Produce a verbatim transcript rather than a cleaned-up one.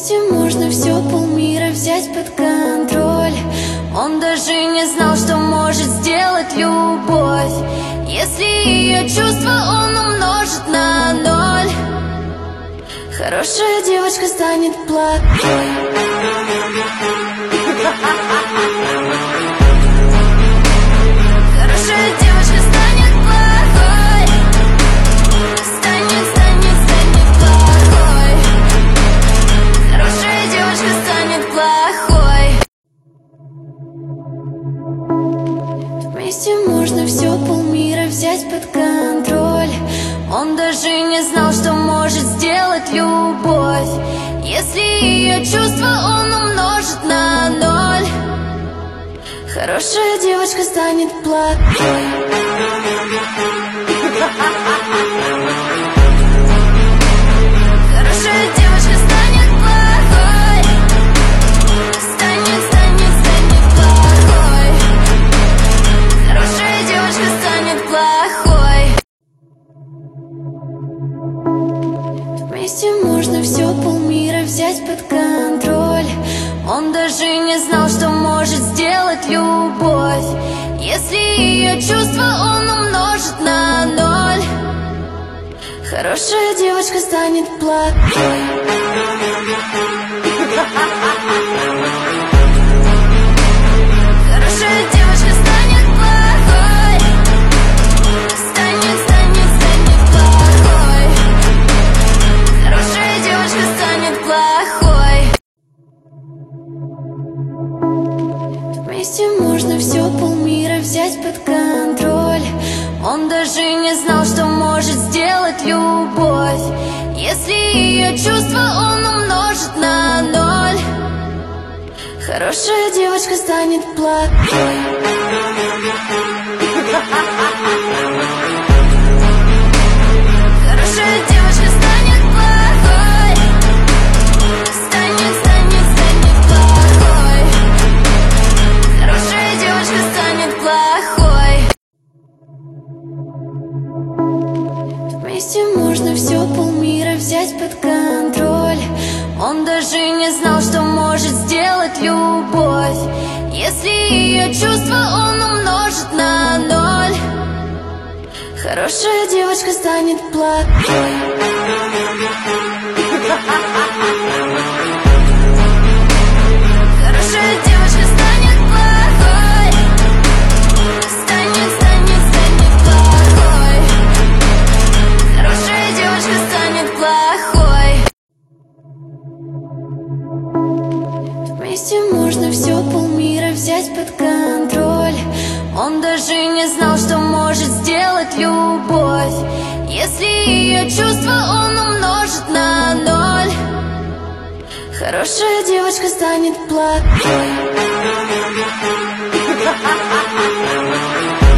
Вместе можно все, полмира взять под контроль. Он даже не знал, что может сделать любовь, если ее чувства он умножит на ноль. Хорошая девочка станет плохой. Хорошая девочка станет плохой. Станет, станет, станет плохой. Хорошая девочка станет плохой. Вместе можно все, полмира взять под контроль. Он даже не знал, что может сделать любовь, если ее чувства он умножит на ноль. Хорошая девочка станет плохой. Хорошая девочка станет плохой. Станет, станет, станет плохой. Хорошая девочка станет плохой. Вместе можно все, полмира взять под контроль. Он даже не знал, что может сделать любовь, если ее чувства он умножит на ноль. Хорошая девочка станет плохой. Хорошая девочка станет плохой. Станет, станет, станет плохой. Хорошая девочка станет плохой. Вместе можно все, полмира взять под контроль. Он даже не знал, что может сделать любовь, если ее чувства он умножит на ноль. Хорошая девочка станет плохой. Хорошая девочка станет плохой. Станет, станет, станет плохой. Хорошая девочка станет плохой. Вместе можно все, полмира взять под контроль. Он даже не знал, что может сделать любовь, если ее чувства он умножит на ноль. Хорошая девочка станет плохой. Хорошая девочка станет плохой. Станет, станет, станет плохой. Хорошая девочка станет плохой. Вместе можно все, полмира взять под контроль. Он даже не знал, что может сделать любовь, если ее чувства он умножит на ноль. Хорошая девочка станет плохой.